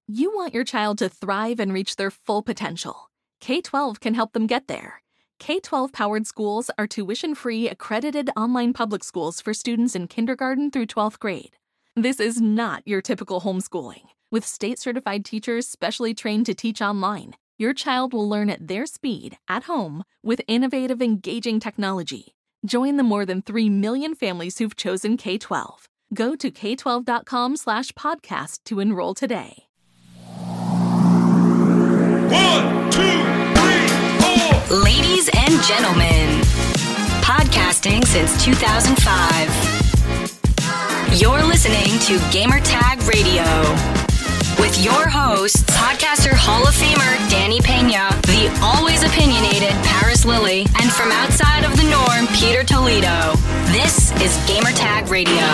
You want your child to thrive and reach their full potential. K-12 can help them get there. K-12-powered schools are tuition-free, accredited online public schools for students in kindergarten through 12th grade. This is not your typical homeschooling. With state-certified teachers specially trained to teach online, your child will learn at their speed, at home, with innovative, engaging technology. Join the more than 3 million families who've chosen K-12. Go to k12.com/podcast to enroll today. 1, 2, 3, 4. Ladies and gentlemen, podcasting since 2005. You're listening to Gamertag Radio with your hosts, podcaster Hall of Famer Danny Pena, the always opinionated Paris Lily, and from outside of the norm, Peter Toledo. This is Gamertag Radio.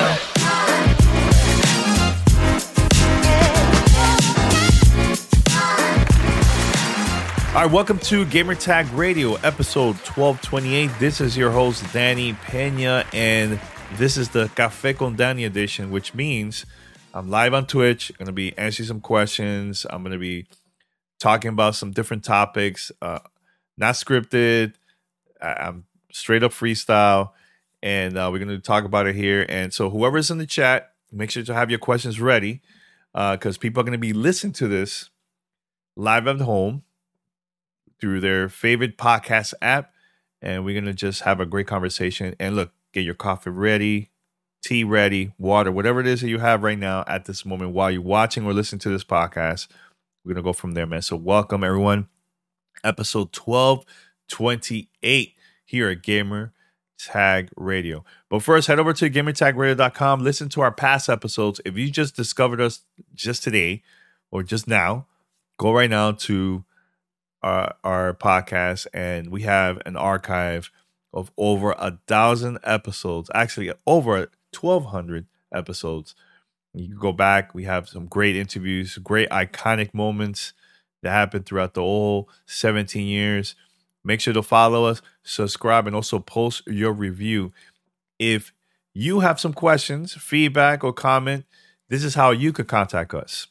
All right, welcome to Gamertag Radio, episode 1228. This is your host, Danny Pena, and this is the Café con Danny edition, which means I'm live on Twitch. I'm going to be answering some questions. I'm going to be talking about some different topics, not scripted. I'm straight up freestyle, and we're going to talk about it here. And so whoever's in the chat, make sure to have your questions ready because people are going to be listening to this live at home through their favorite podcast app, and we're going to just have a great conversation. And look, get your coffee ready, tea ready, water, whatever it is that you have right now at this moment while you're watching or listening to this podcast. We're going to go from there, man. So welcome, everyone. Episode 1228 here at Gamer Tag Radio. But first, head over to gamertagradio.com. Listen to our past episodes. If you just discovered us just today or just now, go right now to our podcast, and we have an archive of over 1,000 episodes, actually over 1,200 episodes. You can go back. We have some great interviews, great iconic moments that happened throughout the whole 17 years. Make sure to follow us, subscribe, and also post your review. If you have some questions, feedback, or comment, this is how you could contact us.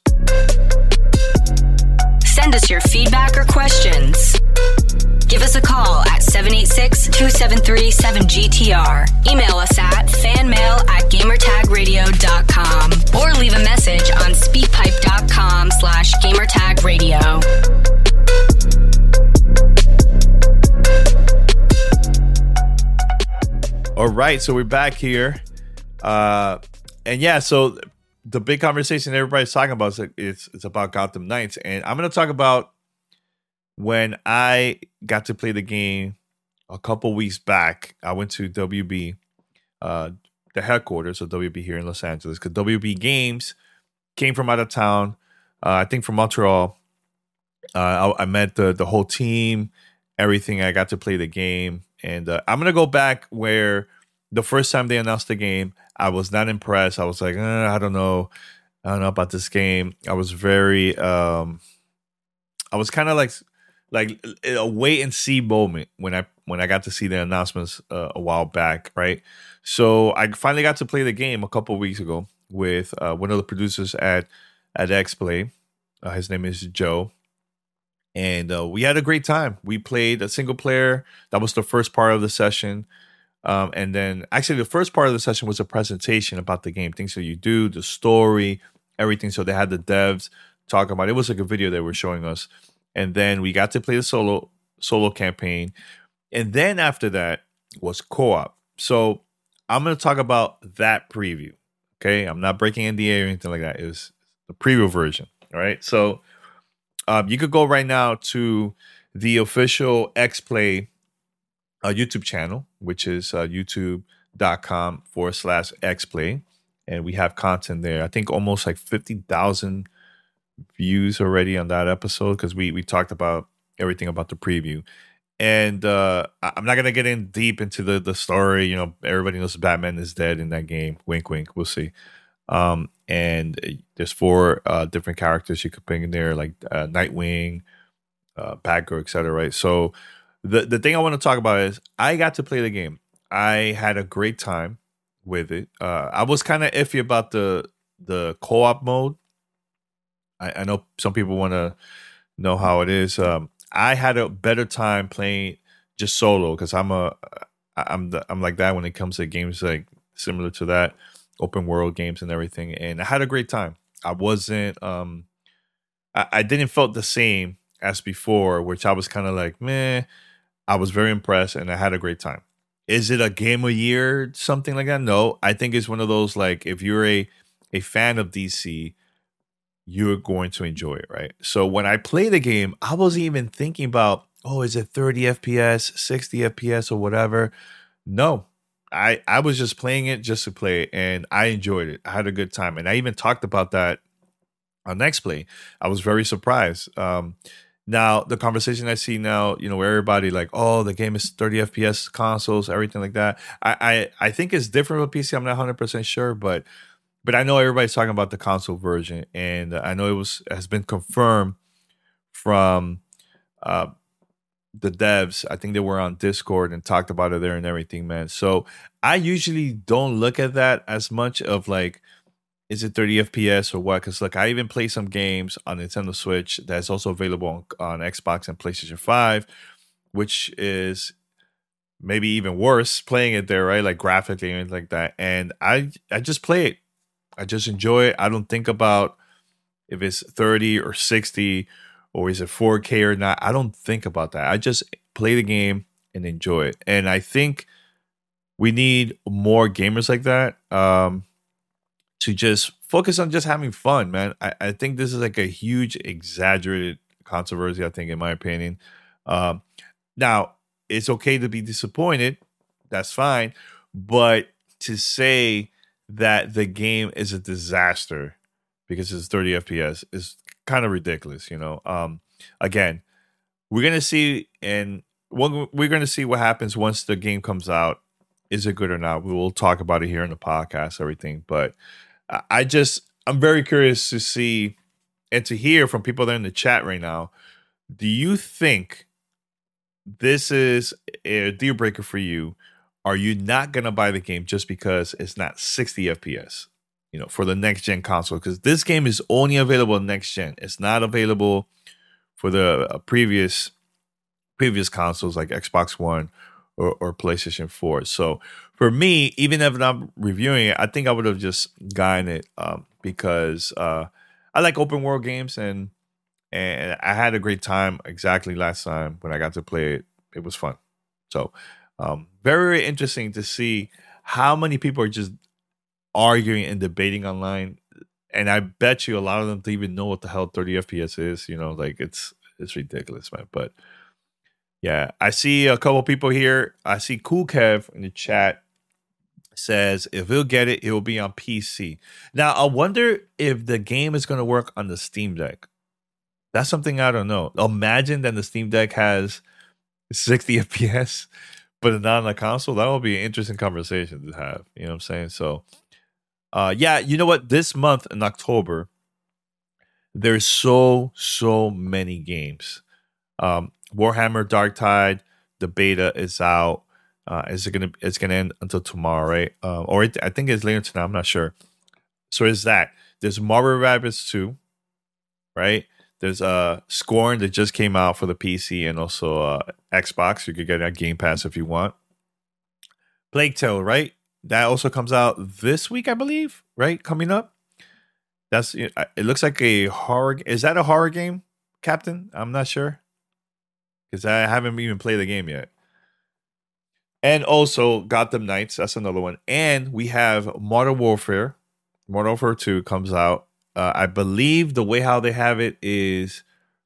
Send us your feedback or questions. Give us a call at 786-273-7GTR. Email us at fanmail@gamertagradio.com or leave a message on speakpipe.com/gamertagradio. All right, so we're back here. And yeah, so the big conversation everybody's talking about is it's about Gotham Knights. And I'm going to talk about when I got to play the game a couple weeks back. I went to WB, the headquarters of WB here in Los Angeles, because WB Games came from out of town, I think from Montreal. I met the whole team, everything. I got to play the game. And I'm going to go back where the first time they announced the game, I was not impressed. I was like, I don't know about this game. I was very, I was kind of like a wait and see moment when I got to see the announcements a while back, right? So I finally got to play the game a couple of weeks ago with one of the producers at XPlay. His name is Joe. And we had a great time. We played a single player. That was the first part of the session. And then actually the first part of the session was a presentation about the game, things that you do, the story, everything. So they had the devs talk about it. It was like a video they were showing us. And then we got to play the solo campaign. And then after that was co-op. So I'm going to talk about that preview. Okay. I'm not breaking NDA or anything like that. It was the preview version. All right. So you could go right now to the official XPlay YouTube channel, which is youtube.com/XPlay. And we have content there. I think almost like 50,000 views already on that episode because we talked about everything about the preview. And I'm not going to get in deep into the story. You know, everybody knows Batman is dead in that game. Wink, wink. We'll see. And there's 4 different characters you could pick in there, like Nightwing, Batgirl, etc. Right? So the thing I want to talk about is I got to play the game. I had a great time with it. I was kind of iffy about the co-op mode. I know some people want to know how it is. I had a better time playing just solo because I'm like that when it comes to games like similar to that, open world games and everything. And I had a great time. I wasn't I didn't felt the same as before, which I was kind of like, meh. I was very impressed and I had a great time. Is it a game of year, something like that? No, I think it's one of those, like, if you're a fan of DC, you're going to enjoy it, right? So when I play the game, I wasn't even thinking about, oh, is it 30 FPS, 60 FPS, or whatever. No, I was just playing it just to play it, and I enjoyed it. I had a good time, and I even talked about that on Next Play. I was very surprised. Now the conversation I see now, where everybody like, oh, the game is 30 FPS consoles, everything like that. I think it's different with PC. I'm not 100% sure, but I know everybody's talking about the console version, and I know has been confirmed from the devs. I think they were on Discord and talked about it there and everything, man. So I usually don't look at that as much of like, is it 30 FPS or what? Because, look, I even play some games on Nintendo Switch that's also available on Xbox and PlayStation 5, which is maybe even worse playing it there, right? Like graphically and like that. And I just play it. I just enjoy it. I don't think about if it's 30 or 60 or is it 4K or not. I don't think about that. I just play the game and enjoy it. And I think we need more gamers like that. To just focus on just having fun, man. I think this is like a huge exaggerated controversy, I think, in my opinion. Now, it's okay to be disappointed. That's fine. But to say that the game is a disaster because it's 30 FPS is kind of ridiculous, Again, we're going to see, and we're going to see what happens once the game comes out. Is it good or not? We will talk about it here in the podcast, everything. But I'm very curious to see and to hear from people that are in the chat right now. Do you think this is a deal breaker for you? Are you not going to buy the game just because it's not 60 FPS, for the next gen console? Because this game is only available on next gen. It's not available for the previous consoles like Xbox One or PlayStation 4. So for me, even if I'm reviewing it, I think I would have just gotten it because I like open world games and I had a great time exactly last time when I got to play it. It was fun. So very, very interesting to see how many people are just arguing and debating online. And I bet you a lot of them don't even know what the hell 30 FPS is. Like it's ridiculous, man. But yeah, I see a couple people here. I see Cool Kev in the chat says if he'll get it, it will be on PC. Now, I wonder if the game is going to work on the Steam Deck. That's something I don't know. Imagine that the Steam Deck has 60 FPS, but not on the console. That would be an interesting conversation to have. You know what I'm saying? So, yeah, you know what? This month in October, there's so many games. Warhammer Dark Tide, the beta is out. It's gonna end until tomorrow, right? I think it's later tonight. I'm not sure. So is that there's Marvel Rabbids 2, right? There's Scorn that just came out for the PC and also Xbox. You could get a Game Pass if you want. Plague Tale, right? That also comes out this week, I believe, right? Coming up. It looks like a horror. Is that a horror game, Captain? I'm not sure because I haven't even played the game yet. And also Gotham Knights, that's another one. And we have Modern Warfare. Modern Warfare 2 comes out. I believe the way how they have it is,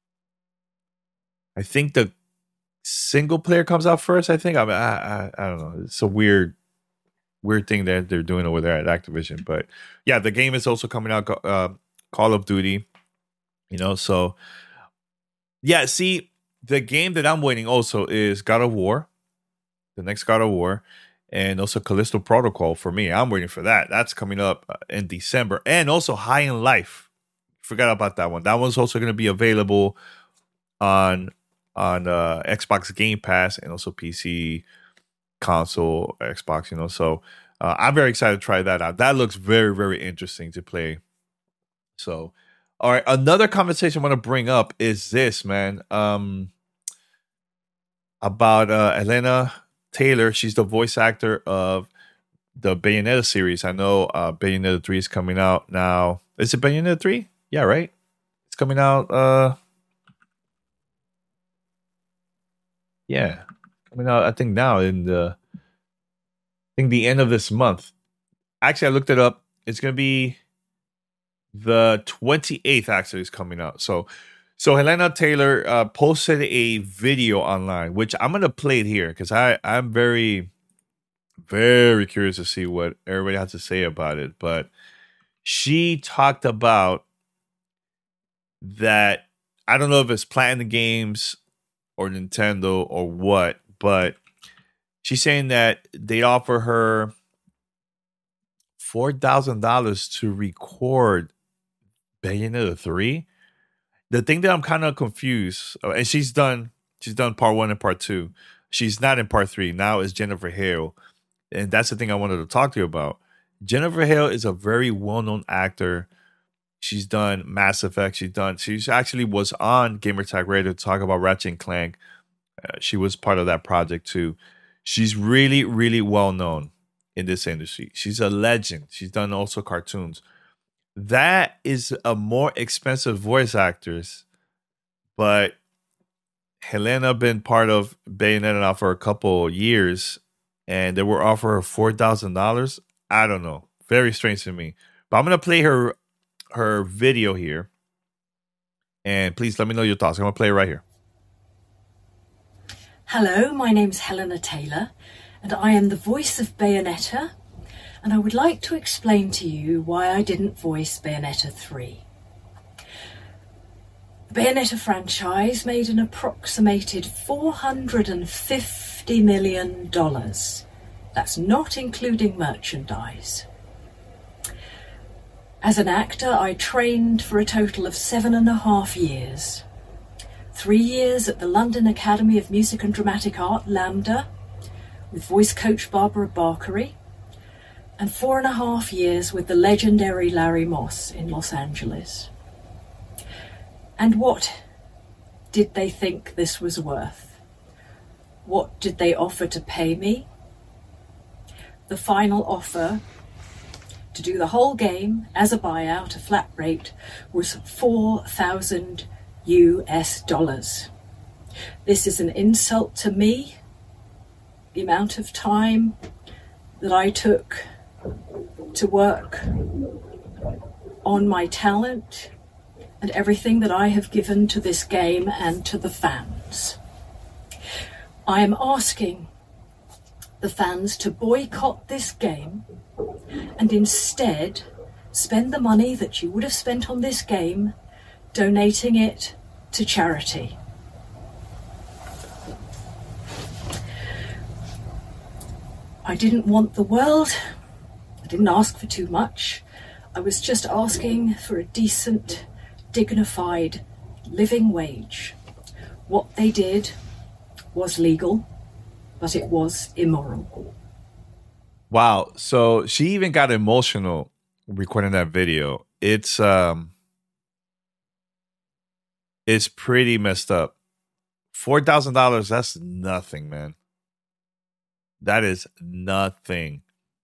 I think the single player comes out first. I think I don't know. It's a weird thing that they're doing over there at Activision. But yeah, the game is also coming out. Call of Duty. So yeah. See, the game that I'm waiting also is God of War. The next God of War, and also Callisto Protocol for me. I'm waiting for that. That's coming up in December. And also High in Life. Forgot about that one. That one's also going to be available on Xbox Game Pass and also PC, console, Xbox, So I'm very excited to try that out. That looks very, very interesting to play. So All right, another conversation I want to bring up is this, man. About Elena Taylor. She's the voice actor of the Bayonetta series. I know Bayonetta 3 is coming out now. Is it Bayonetta 3? Yeah, right? It's coming out. Coming out, I think now in the end of this month. Actually, I looked it up. It's going to be the 28th, actually, is coming out. So Helena Taylor posted a video online, which I'm going to play it here because I'm very, very curious to see what everybody has to say about it. But she talked about that. I don't know if it's Platinum Games or Nintendo or what, but she's saying that they offer her $4,000 to record Bayonetta 3. The thing that I'm kind of confused, and she's done part 1 and part 2. She's not in part 3. Now is Jennifer Hale. And that's the thing I wanted to talk to you about. Jennifer Hale is a very well-known actor. She's done Mass Effect. She actually was on Gamertag Radio to talk about Ratchet and Clank. She was part of that project too. She's really, really well-known in this industry. She's a legend. She's done also cartoons. That is a more expensive voice actress, but Helena been part of Bayonetta now for a couple years, and they were offering her $4,000. I don't know. Very strange to me. But I'm gonna play her video here, and please let me know your thoughts. I'm gonna play it right here. Hello, my name's Helena Taylor, and I am the voice of Bayonetta, and I would like to explain to you why I didn't voice Bayonetta 3. The Bayonetta franchise made an approximated $450 million. That's not including merchandise. As an actor, I trained for a total of 7.5 years. 3 years at the London Academy of Music and Dramatic Art, LAMDA, with voice coach Barbara Barkery, and 4.5 years with the legendary Larry Moss in Los Angeles. And what did they think this was worth? What did they offer to pay me? The final offer to do the whole game as a buyout, a flat rate, was $4,000 US. This is an insult to me, the amount of time that I took to work on my talent and everything that I have given to this game and to the fans. I am asking the fans to boycott this game and instead spend the money that you would have spent on this game donating it to charity. I didn't want the world. I didn't ask for too much. I was just asking for a decent, dignified living wage. What they did was legal, but it was immoral. Wow. So she even got emotional recording that video. It's pretty messed up. $4,000, that's nothing, man. That is nothing.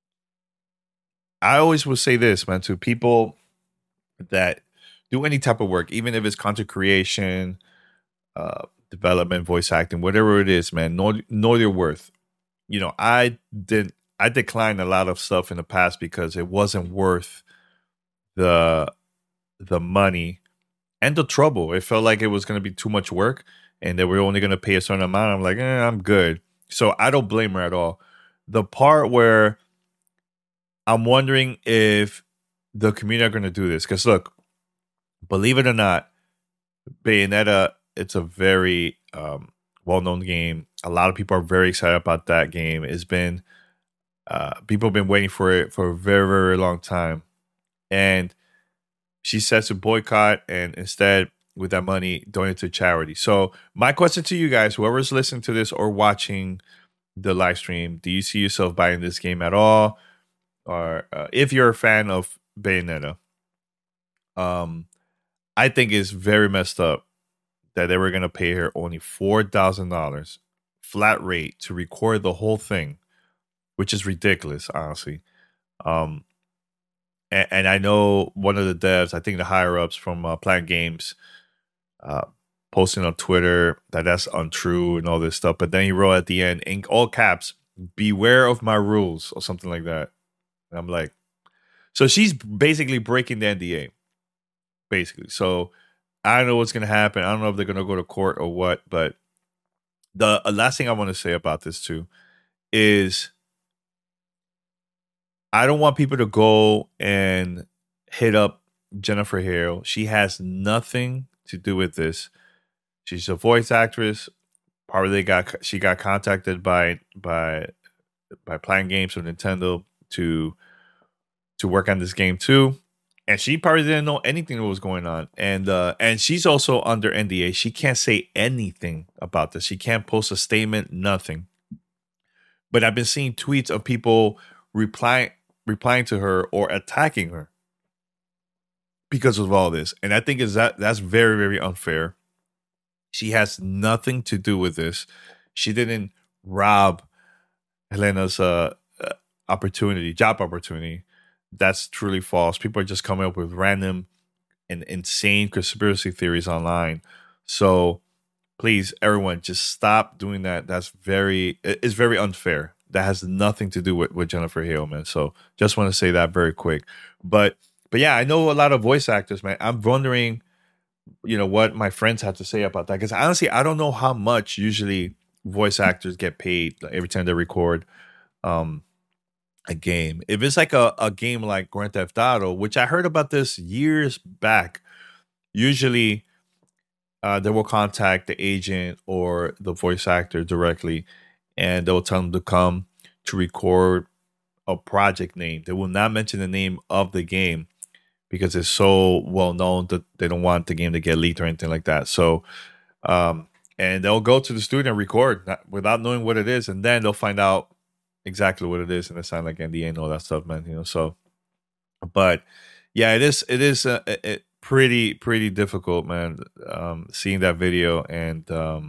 I always will say this, man, to people that do any type of work, even if it's content creation, development, voice acting, whatever it is, man, know your worth. You know, I declined a lot of stuff in the past because it wasn't worth the money and the trouble. It felt like it was going to be too much work and they were only going to pay a certain amount. I'm like, I'm good. So I don't blame her at all. The part where I'm wondering if the community are going to do this, because look, believe it or not, Bayonetta, it's a very well-known game. A lot of people are very excited about that game. It's been people have been waiting for it for a very, very long time. And she says to boycott and instead with that money donate to charity. So my question to you guys, whoever's listening to this or watching the live stream, do you see yourself buying this game at all? Or if you're a fan of Bayonetta, I I think it's very messed up that they were going to pay her only $4,000 flat rate to record the whole thing, which is ridiculous, honestly. And I know one of the devs, I think the higher ups from Planet Games, posting on Twitter that that's untrue and all this stuff. But then he wrote at the end, in all caps, "Beware of my rules," or something like that. And I'm like, so she's basically breaking the NDA, basically. So I don't know what's going to happen. I don't know if they're going to go to court or what. But the last thing I want to say about this too is I don't want people to go and hit up Jennifer Hale. She has nothing to do with this. She's a voice actress. Probably she got contacted by Planet Games or Nintendo to work on this game too, and she probably didn't know anything that was going on. And she's also under NDA. She can't say anything about this. She can't post a statement. Nothing. But I've been seeing tweets of people replying to her or attacking her because of all this, and I think that's very, very unfair. She has nothing to do with this. She didn't rob Helena's job opportunity. That's truly false. People are just coming up with random and insane conspiracy theories online. So please, everyone, just stop doing that. It's very unfair. That has nothing to do with Jennifer Hale, man. So just want to say that very quick. But yeah, I know a lot of voice actors, man. I'm wondering, what my friends have to say about that. Because honestly, I don't know how much usually voice actors get paid every time they record a game. If it's like a game like Grand Theft Auto, which I heard about this years back, usually they will contact the agent or the voice actor directly, and they'll tell them to come to record a project name. They will not mention the name of the game because it's so well known that they don't want the game to get leaked or anything like that. So, and they'll go to the studio and record without knowing what it is, and then they'll find out exactly what it is, and it sounds like NDA and all that stuff, man. So, but yeah, it is pretty difficult, man. Seeing that video and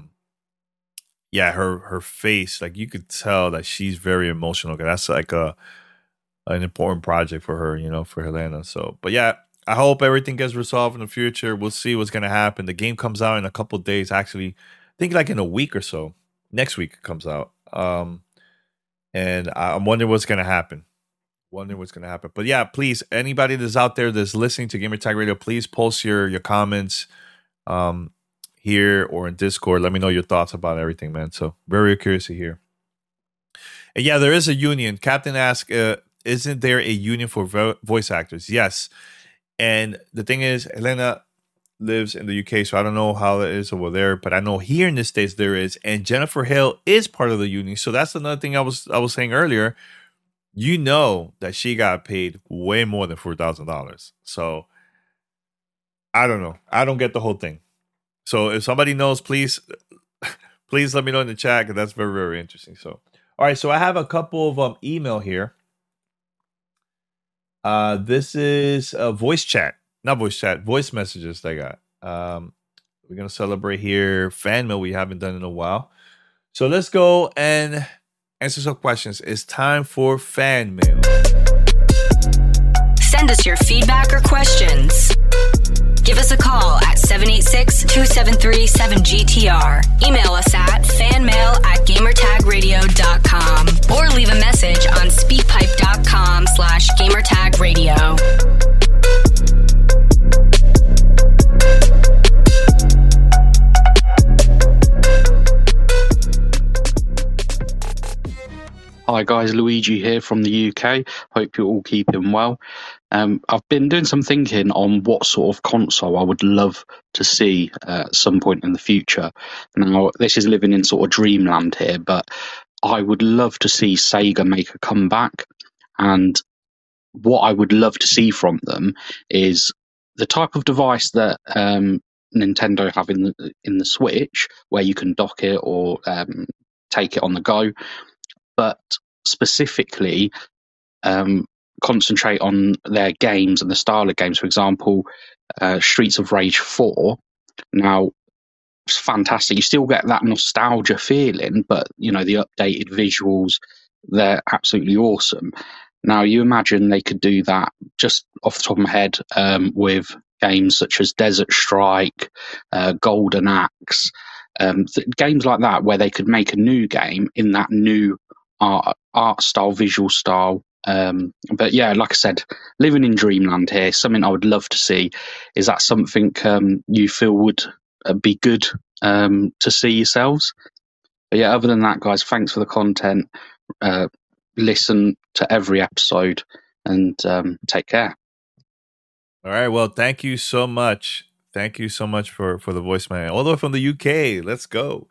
yeah, her face, like you could tell that she's very emotional. That's like an important project for her, for Helena. So, but yeah, I hope everything gets resolved in the future. We'll see what's going to happen. The game comes out in a couple of days, actually. I think like in a week or so. Next week it comes out. And I'm wondering what's going to happen. But yeah, please, anybody that's out there that's listening to Gamertag Radio, please post your comments here or in Discord. Let me know your thoughts about everything, man. So very curious to hear. And yeah, there is a union. Captain asked, isn't there a union for voice actors? Yes. And the thing is, Helena lives in the UK, so I don't know how it is over there, but I know here in the States there is, and Jennifer Hale is part of the union. So that's another thing I was saying earlier. That she got paid way more than $4,000. So I don't know. I don't get the whole thing. So if somebody knows, please let me know in the chat, because that's very, very interesting. So, all right. So I have a couple of email here. This is a voice messages they got. We're going to celebrate here fan mail we haven't done in a while. So let's go and answer some questions. It's time for fan mail. Send us your feedback or questions. Give us a call at 786-273-7GTR. Email us at fanmail@gamertagradio.com or leave a message on speakpipe.com/gamertagradio. Hi guys, Luigi here from the UK. Hope you're all keeping well. I've been doing some thinking on what sort of console I would love to see at some point in the future. Now, this is living in sort of dreamland here, but I would love to see Sega make a comeback. And what I would love to see from them is the type of device that Nintendo have in the Switch, where you can dock it or take it on the go. But specifically, concentrate on their games and the style of games. For example, Streets of Rage 4. Now, it's fantastic. You still get that nostalgia feeling, but the updated visuals, they're absolutely awesome. Now, you imagine they could do that, just off the top of my head, with games such as Desert Strike, Golden Axe, games like that, where they could make a new game in that new art style, visual style. But yeah, like I said, living in dreamland here. Something I would love to see. Is that something you feel would be good to see yourselves? But yeah, other than that, guys, thanks for the content. Listen to every episode and take care. All right. Well, thank you so much. Thank you so much for the voicemail. All the way from the UK. Let's go.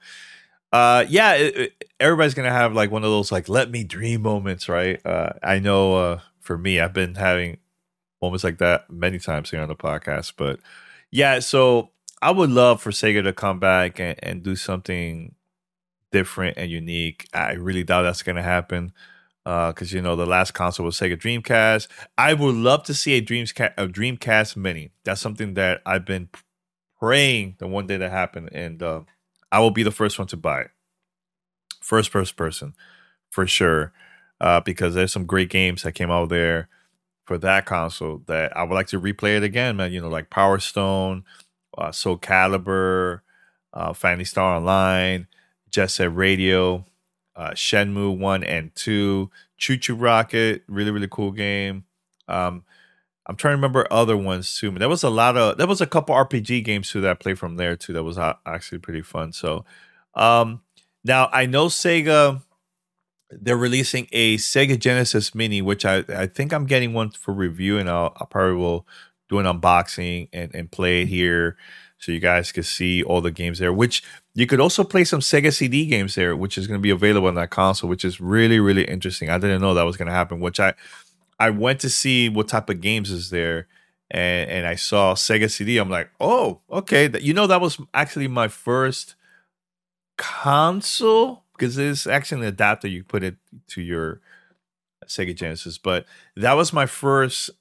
Everybody's gonna have like one of those like let me dream moments, right? I know for me, I've been having moments like that many times here on the podcast. But yeah, so I would love for Sega to come back and do something different and unique. I really doubt that's gonna happen. Because the last console was Sega Dreamcast. I would love to see a Dreamcast Mini. That's something that I've been praying the one day that happened, and I will be the first one to buy it. First person, for sure. Because there's some great games that came out there for that console that I would like to replay it again, man. Like Power Stone, Soul Calibur, Phantasy Star Online, Jet Set Radio. Shenmue 1 and 2, Choo Choo Rocket, really, really cool game. I'm trying to remember other ones too. There was a couple RPG games too that I played from there too. That was actually pretty fun. So now I know Sega, they're releasing a Sega Genesis Mini, which I think I'm getting one for review, and I'll probably will do an unboxing and play it here so you guys can see all the games there, which you could also play some Sega CD games there, which is going to be available on that console, which is really, really interesting. I didn't know that was going to happen, which I went to see what type of games is there, and I saw Sega CD. I'm like, oh, okay. That was actually my first console, because it's actually an adapter. You put it to your Sega Genesis, but that was my first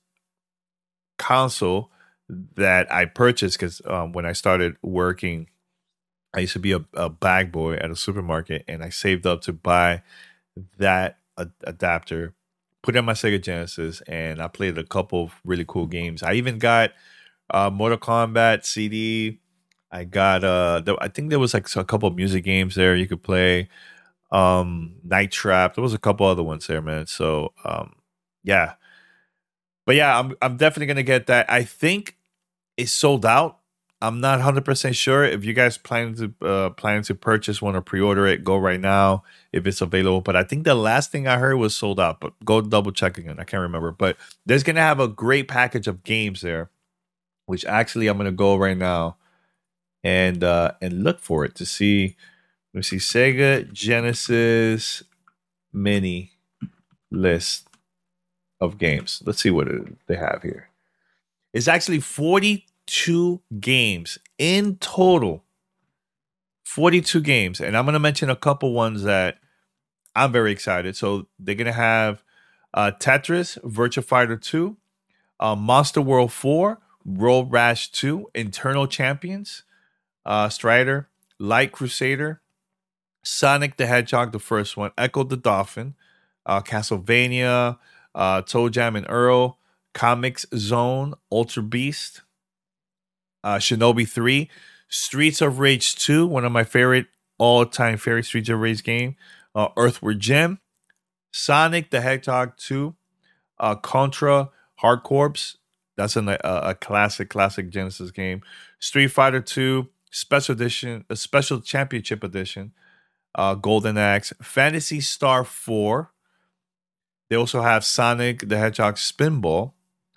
console that I purchased because when I started working, I used to be a bag boy at a supermarket, and I saved up to buy that adapter, put it on my Sega Genesis, and I played a couple of really cool games. I even got Mortal Kombat CD. I got I think there was like a couple of music games there you could play. Night Trap. There was a couple other ones there, man. So yeah. But yeah, I'm definitely gonna get that. I think it's sold out. I'm not 100% sure. If you guys planning to purchase one or pre-order it, go right now if it's available. But I think the last thing I heard was sold out. But go double check again. I can't remember. But there's gonna have a great package of games there, which actually I'm gonna go right now and look for it to see. Let me see, Sega Genesis Mini list of games. Let's see what they have here. It's actually 42 games in total. 42 games. And I'm going to mention a couple ones that I'm very excited. So they're going to have Tetris, Virtua Fighter 2, Monster World 4, Road Rash 2, Eternal Champions, Strider, Light Crusader, Sonic the Hedgehog, the first one, Echo the Dolphin, Castlevania, Toe Jam and Earl, Comics Zone, Ultra Beast, Shinobi 3, Streets of Rage 2, one of my all-time favorite Streets of Rage game, Earthward Jim, Sonic the Hedgehog 2, Contra Hard Corps, that's a classic Genesis game, Street Fighter 2, Special Edition, a Special Championship Edition, Golden Axe, Phantasy Star 4. They also have Sonic the Hedgehog Spinball.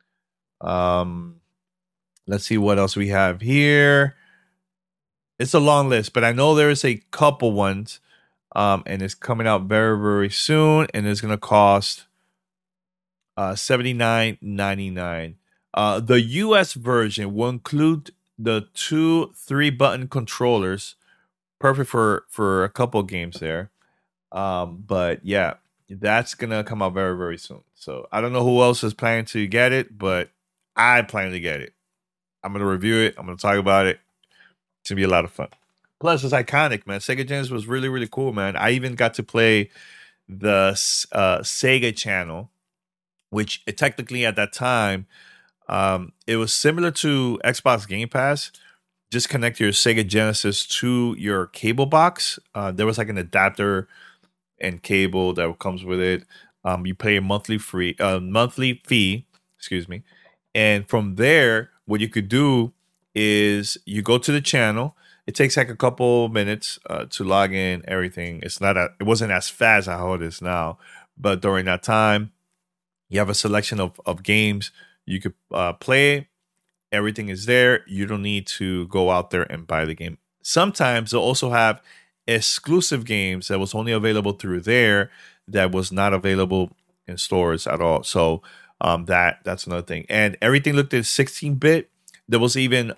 Let's see what else we have here. It's a long list, but I know there is a couple ones, and it's coming out very, very soon, and it's going to cost $79.99. The US version will include the 2 3-button controllers, perfect for a couple games there. But yeah, That's gonna come out very, very soon. So I don't know who else is planning to get it, but I plan to get it. I'm gonna review it. I'm gonna talk about it. It's gonna be a lot of fun. Plus, it's iconic, man. Sega Genesis was really, really cool, man. I even got to play the Sega Channel, which technically at that time, it was similar to Xbox Game Pass. Just connect your Sega Genesis to your cable box. There was like an adapter and cable that comes with it. You pay a monthly fee, excuse me. And from there, what you could do is you go to the channel. It takes like a couple minutes to log in, everything. It wasn't as fast as how it is now. But during that time, you have a selection of games you could play. Everything is there. You don't need to go out there and buy the game. Sometimes they'll also have exclusive games that was only available through there that was not available in stores at all. So that's another thing. And everything looked at 16-bit. There was even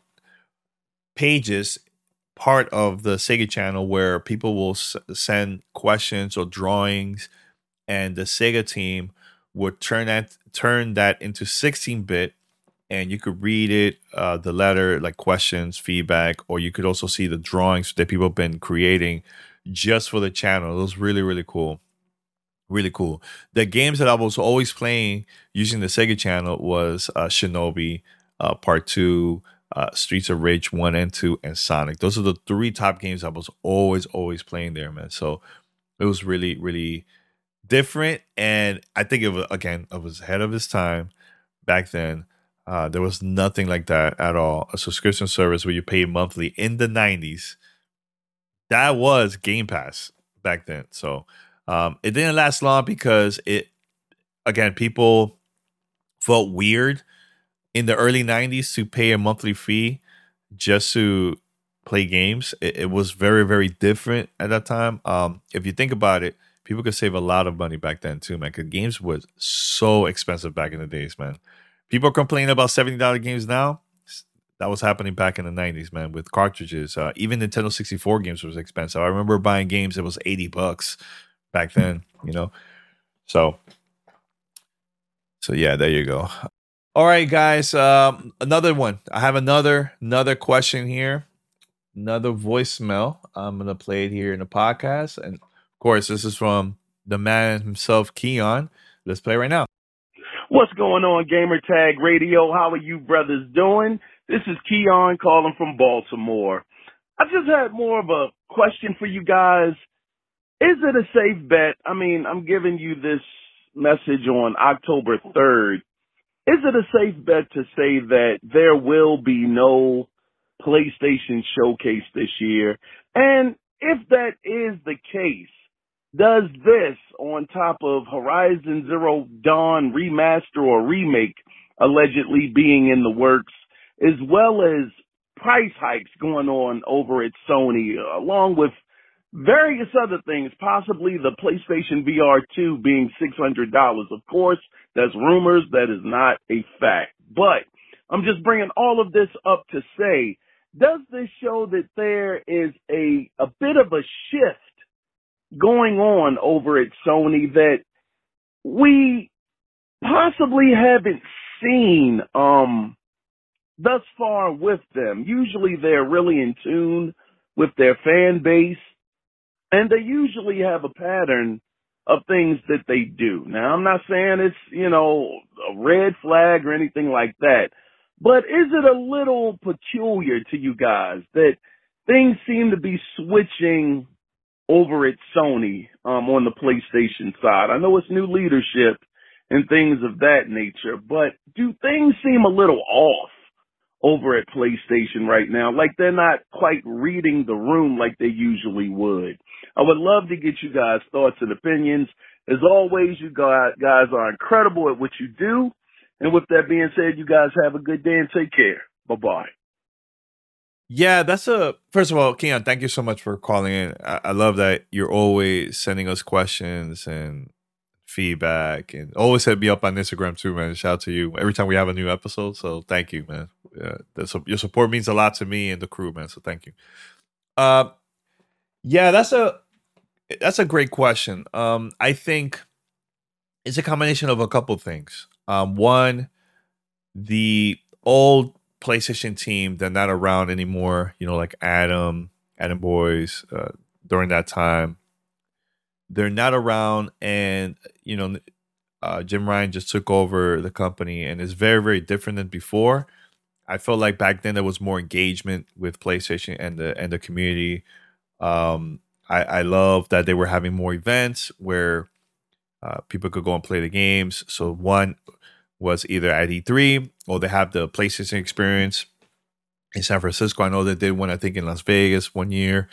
pages, part of the Sega Channel, where people will send questions or drawings, and the Sega team would turn that into 16-bit, and you could read it, the letter, like questions, feedback, or you could also see the drawings that people have been creating just for the channel. It was really, really cool. Really cool. The games that I was always playing using the Sega Channel was Shinobi Part 2, Streets of Rage 1 and 2, and Sonic. Those are the 3 top games I was always playing there, man. So it was really, really different. And I think it was ahead of its time back then. There was nothing like that at all. A subscription service where you pay monthly in the 90s. That was Game Pass back then. So it didn't last long because people felt weird in the early 90s to pay a monthly fee just to play games. It was very, very different at that time. If you think about it, people could save a lot of money back then too, man, because games was so expensive back in the days, man. People are complaining about $70 games now. That was happening back in the 90s, man, with cartridges. Even Nintendo 64 games was expensive. I remember buying games that was $80 back then, So yeah, there you go. All right, guys. Another one. I have another question here. Another voicemail. I'm gonna play it here in the podcast, and of course, this is from the man himself, Keon. Let's play right now. What's going on, Gamer Tag Radio? How are you brothers doing? This is Keon calling from Baltimore. I just had more of a question for you guys. Is it a safe bet? I mean, I'm giving you this message on October 3rd. Is it a safe bet to say that there will be no PlayStation Showcase this year? And if that is the case, does this, on top of Horizon Zero Dawn remaster or remake allegedly being in the works, as well as price hikes going on over at Sony, along with various other things, possibly the PlayStation VR 2 being $600. Of course, that's rumors. That is not a fact. But I'm just bringing all of this up to say, does this show that there is a bit of a shift going on over at Sony that we possibly haven't seen thus far with them? Usually they're really in tune with their fan base, and they usually have a pattern of things that they do. Now, I'm not saying it's, a red flag or anything like that, but is it a little peculiar to you guys that things seem to be switching over at Sony on the PlayStation side? I know it's new leadership and things of that nature, but do things seem a little off over at PlayStation right now? Like they're not quite reading the room like they usually would. I would love to get you guys' thoughts and opinions. As always, you guys are incredible at what you do. And with that being said, you guys have a good day and take care. Bye-bye. Yeah, first of all, Keon, thank you so much for calling in. I love that you're always sending us questions and feedback, and always hit me up on Instagram too, man. Shout out to you every time we have a new episode. So thank you, man. Your support means a lot to me and the crew, man. So thank you. Yeah, that's a That's a great question. I think it's a combination of a couple things. One, the old PlayStation team, they're not around anymore. Like Adam Boys, during that time, they're not around, and Jim Ryan just took over the company, and it's very, very different than before. I felt like back then there was more engagement with PlayStation and the community. I love that they were having more events where people could go and play the games. So one was either at E3 or they have the PlayStation experience in San Francisco. I know they did one, I think, in Las Vegas one year.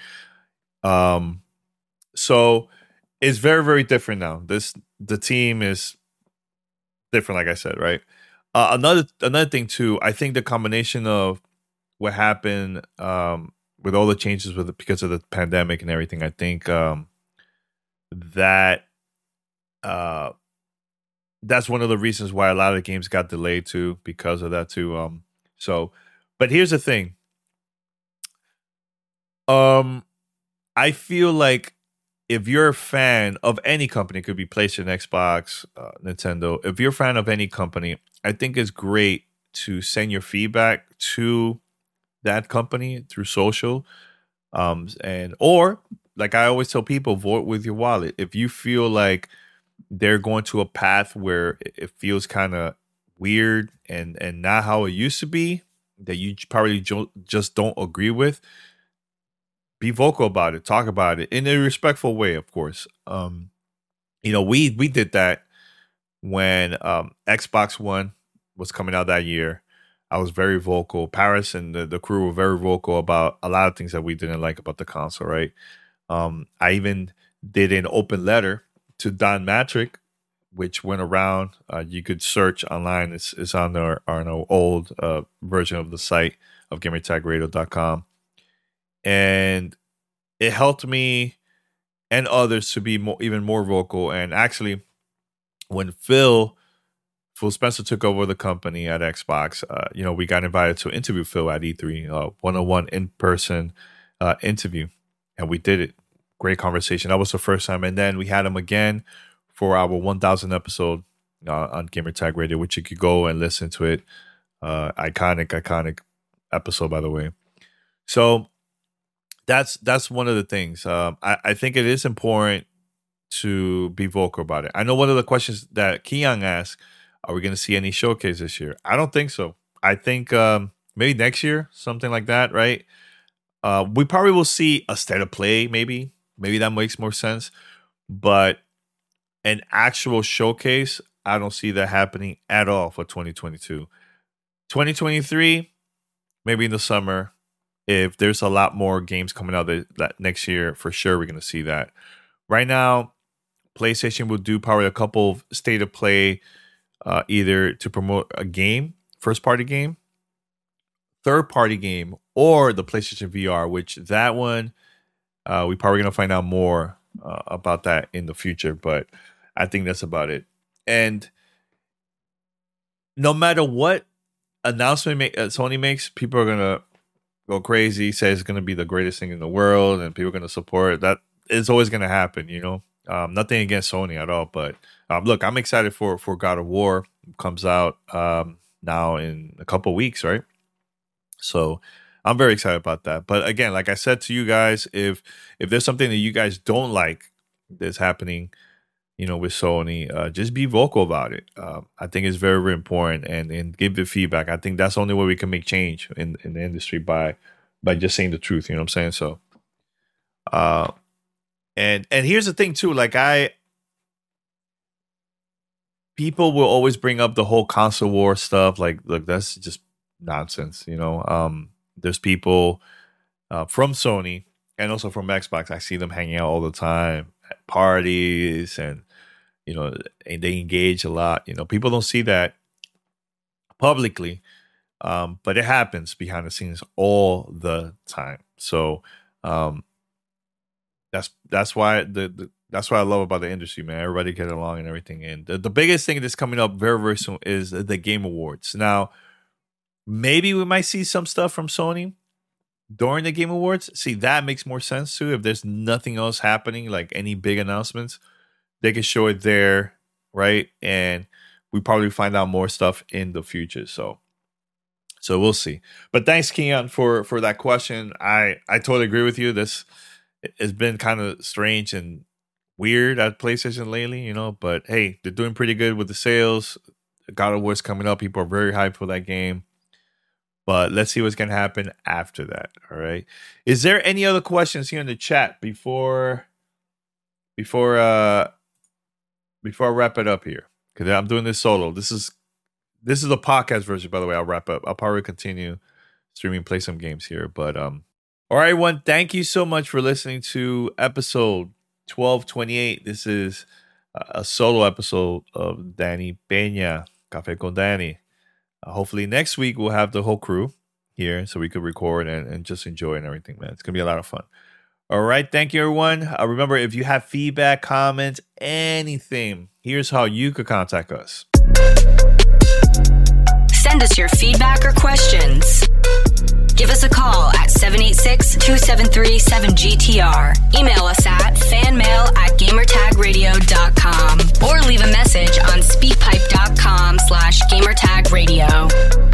So it's very, very different now. The team is different, like I said, right? Another thing too, I think the combination of what happened with all the changes because of the pandemic and everything, I think that that's one of the reasons why a lot of the games got delayed too, because of that too. But here's the thing. I feel like if you're a fan of any company, it could be PlayStation, Xbox, Nintendo. If you're a fan of any company, I think it's great to send your feedback to that company through social, or like I always tell people, vote with your wallet. If you feel like they're going to a path where it feels kind of weird and not how it used to be, that you probably just don't agree with, be vocal about it, talk about it in a respectful way, of course. We did that when Xbox One was coming out that year. I was very vocal. Paris and the crew were very vocal about a lot of things that we didn't like about the console, right? I even did an open letter to Don Matrick, which went around. You could search online. It's on our old version of the site of GamerTagRadio.com. And it helped me and others to be even more vocal. And actually, when Phil Spencer took over the company at Xbox, we got invited to interview Phil at E3, one-on-one in-person interview. And we did it. Great conversation. That was the first time. And then we had him again for our 1000 episode on Gamertag Radio, which you could go and listen to it. Iconic episode, by the way. So that's one of the things. I think it is important to be vocal about it. I know one of the questions that Keon asked, are we going to see any showcase this year? I don't think so. I think maybe next year, something like that, right? We probably will see a state of play, maybe. Maybe that makes more sense. But an actual showcase, I don't see that happening at all for 2022. 2023, maybe in the summer. If there's a lot more games coming out that next year, for sure we're going to see that. Right now, PlayStation will do probably a couple of state of play, either to promote a game, first party game, third party game, or the PlayStation VR, which that one, we probably going to find out more about that in the future. But I think that's about it. And no matter what announcement Sony makes, people are going to go crazy, say it's going to be the greatest thing in the world, and people are going to support it. That is always going to happen, Nothing against Sony at all, but look, I'm excited for God of War. It comes out now in a couple weeks, right? So I'm very excited about that. But again, like I said to you guys, if there's something that you guys don't like that's happening, with Sony, just be vocal about it. I think it's very, very important, and give the feedback. I think that's the only way we can make change in the industry, by just saying the truth. You know what I'm saying? So, and here's the thing too. Like people will always bring up the whole console war stuff. Like, look, that's just nonsense. There's people from Sony and also from Xbox. I see them hanging out all the time at parties, and and they engage a lot. People don't see that publicly, but it happens behind the scenes all the time. So that's why that's what I love about the industry, man. Everybody get along and everything. And the biggest thing that's coming up very, very soon is the Game Awards. Now, maybe we might see some stuff from Sony, during the Game Awards, see, that makes more sense too. If there's nothing else happening, like any big announcements, they can show it there, right? And we probably find out more stuff in the future. So we'll see. But thanks, Keon, for that question. I totally agree with you. This has been kind of strange and weird at PlayStation lately, you know. But hey, they're doing pretty good with the sales. God of War's coming up. People are very hyped for that game. But let's see what's going to happen after that. All right. Is there any other questions here in the chat before I wrap it up here? Because I'm doing this solo. This is a podcast version, by the way. I'll wrap up. I'll probably continue streaming, play some games here. But all right, everyone. Thank you so much for listening to episode 1228. This is a solo episode of Danny Peña, Café con Danny. Hopefully next week we'll have the whole crew here so we could record and just enjoy and everything, man. It's going to be a lot of fun. All right. Thank you, everyone. Remember, if you have feedback, comments, anything, here's how you could contact us. Send us your feedback or questions. Give us a call at 786-273-7GTR. Email us at fanmail@gamertagradio.com or leave a message on speakpipe.com/gamertagradio.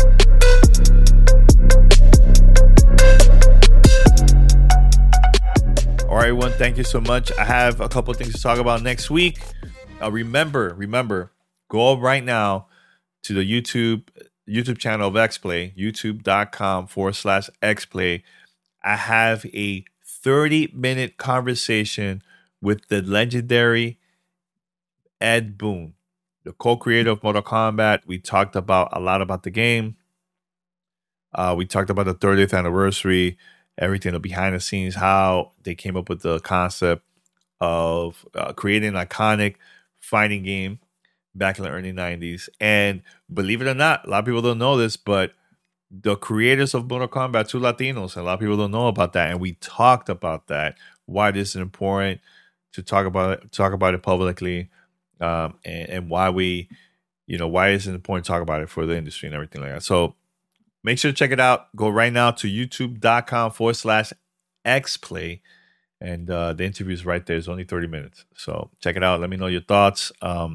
All right, everyone. Thank you so much. I have a couple of things to talk about next week. Remember, go right now to the YouTube channel of XPlay, youtube.com/XPlay. I have a 30-minute conversation with the legendary Ed Boon, the co-creator of Mortal Kombat. We talked about a lot about the game. We talked about the 30th anniversary, everything behind the scenes, how they came up with the concept of creating an iconic fighting game back in the early 90s. And believe it or not, a lot of people don't know this, but the creators of Mortal Kombat, 2 Latinos, and a lot of people don't know about that. And we talked about that, why this is important to talk about it publicly, and why why it's important to talk about it for the industry and everything like that. So make sure to check it out. Go right now to youtube.com/XPlay. And the interview is right there. It's only 30 minutes. So check it out. Let me know your thoughts.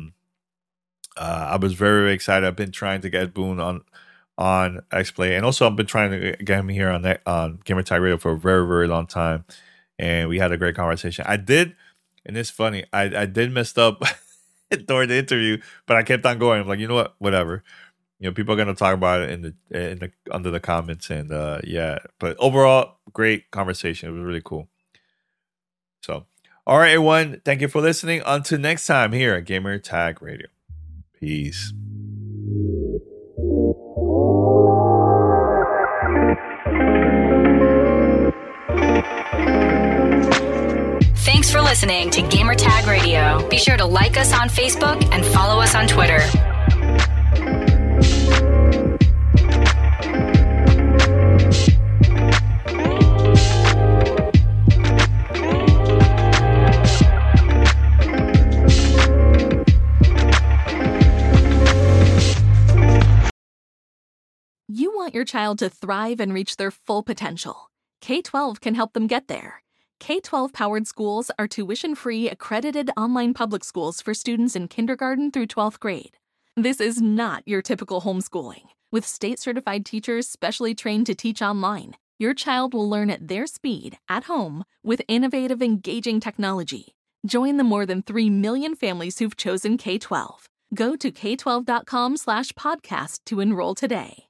I was very, very excited. I've been trying to get Boon on XPlay, and also I've been trying to get him here on Gamertag Radio for a very, very long time, and we had a great conversation. I did, and it's funny, I did mess up during the interview, but I kept on going. I'm like, you know what, whatever. People are gonna talk about it in the under the comments, and yeah. But overall, great conversation. It was really cool. So, all right, everyone, thank you for listening. Until next time, here at Gamertag Radio. Peace. Thanks for listening to Gamertag Radio. Be sure to like us on Facebook and follow us on Twitter. You want your child to thrive and reach their full potential. K-12 can help them get there. K-12-powered schools are tuition-free, accredited online public schools for students in kindergarten through 12th grade. This is not your typical homeschooling. With state-certified teachers specially trained to teach online, your child will learn at their speed, at home, with innovative, engaging technology. Join the more than 3 million families who've chosen K-12. Go to k12.com/podcast to enroll today.